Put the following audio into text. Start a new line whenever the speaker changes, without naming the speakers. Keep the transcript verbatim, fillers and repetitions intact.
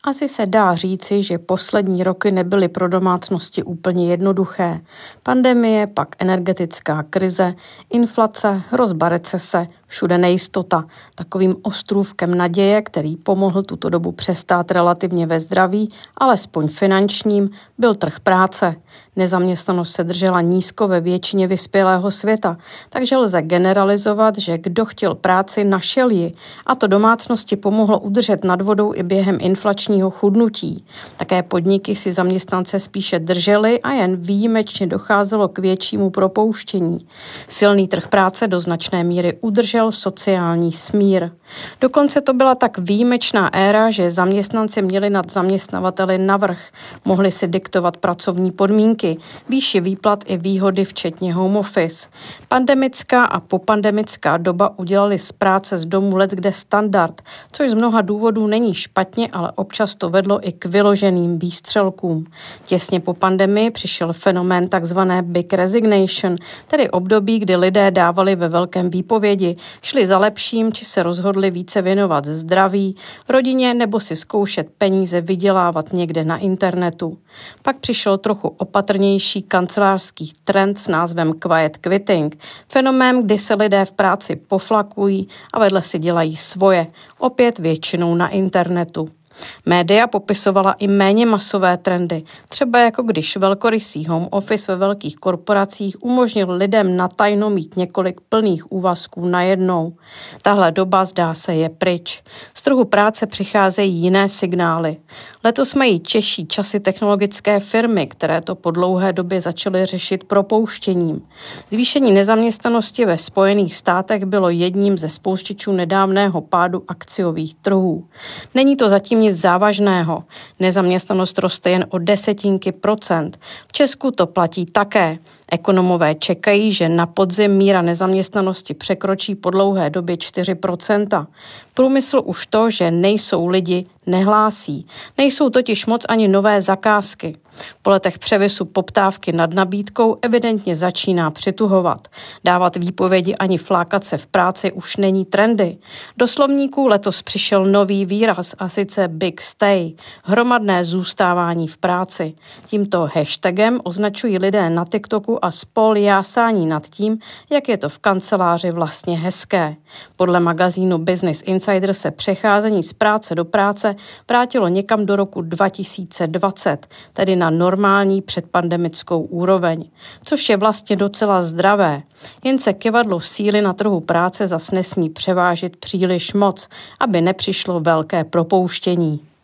Asi se dá říci, že poslední roky nebyly pro domácnosti úplně jednoduché. Pandemie, pak energetická krize, inflace, hrozba recese, všude nejistota. Takovým ostrůvkem naděje, který pomohl tuto dobu přestát relativně ve zdraví, alespoň finančním, byl trh práce. Nezaměstnanost se držela nízko ve většině vyspělého světa, takže lze generalizovat, že kdo chtěl práci, našel ji. A to domácnosti pomohlo udržet nad vodou i během inflačního chudnutí. Také podniky si zaměstnance spíše držely a jen výjimečně docházelo k většímu propouštění. Silný trh práce do značné míry udržel sociální smír. Dokonce to byla tak výjimečná éra, že zaměstnanci měli nad zaměstnavateli navrch. Mohli si diktovat pracovní podmínky, výši výplat i výhody včetně home office. Pandemická a popandemická doba udělali z práce z domu leckde standard, což z mnoha důvodů není špatně, ale občas to vedlo i k vyloženým výstřelkům. Těsně po pandemii přišel fenomén takzvané Big Resignation, tedy období, kdy lidé dávali ve velkém výpovědi, šli za lepším či se rozhodli více věnovat zdraví, rodině nebo si zkoušet peníze vydělávat někde na internetu. Pak přišel trochu opatrnější kancelářský trend s názvem quiet quitting, fenomén, kdy se lidé v práci poflakují a vedle si dělají svoje, opět většinou na internetu. Média popisovala i méně masové trendy, třeba jako když velkorysý home office ve velkých korporacích umožnil lidem natajno mít několik plných úvazků najednou. Tahle doba, zdá se, je pryč. Z trhu práce přicházejí jiné signály. Letos mají těžší časy technologické firmy, které to po dlouhé době začaly řešit propouštěním. Zvýšení nezaměstnanosti ve Spojených státech bylo jedním ze spouštěčů nedávného pádu akciových trhů. Není to zatím nic závažného. Nezaměstnanost roste jen o desetinky procent. V Česku to platí také. Ekonomové čekají, že na podzim míra nezaměstnanosti překročí po dlouhé době čtyři procenta. Průmysl už to, že nejsou lidi, nehlásí. Nejsou totiž moc ani nové zakázky. Po letech převisu poptávky nad nabídkou evidentně začíná přituhovat. Dávat výpovědi ani flákat se v práci už není trendy. Do slovníků letos přišel nový výraz, a sice big stay, hromadné zůstávání v práci. Tímto hashtagem označují lidé na TikToku a spol jásání nad tím, jak je to v kanceláři vlastně hezké. Podle magazínu Business Insider se přecházení z práce do práce vrátilo někam do roku dva tisíce dvacet, tedy na normální předpandemickou úroveň, což je vlastně docela zdravé. Jen se kyvadlo síly na trhu práce zas nesmí převážit příliš moc, aby nepřišlo velké propouštění.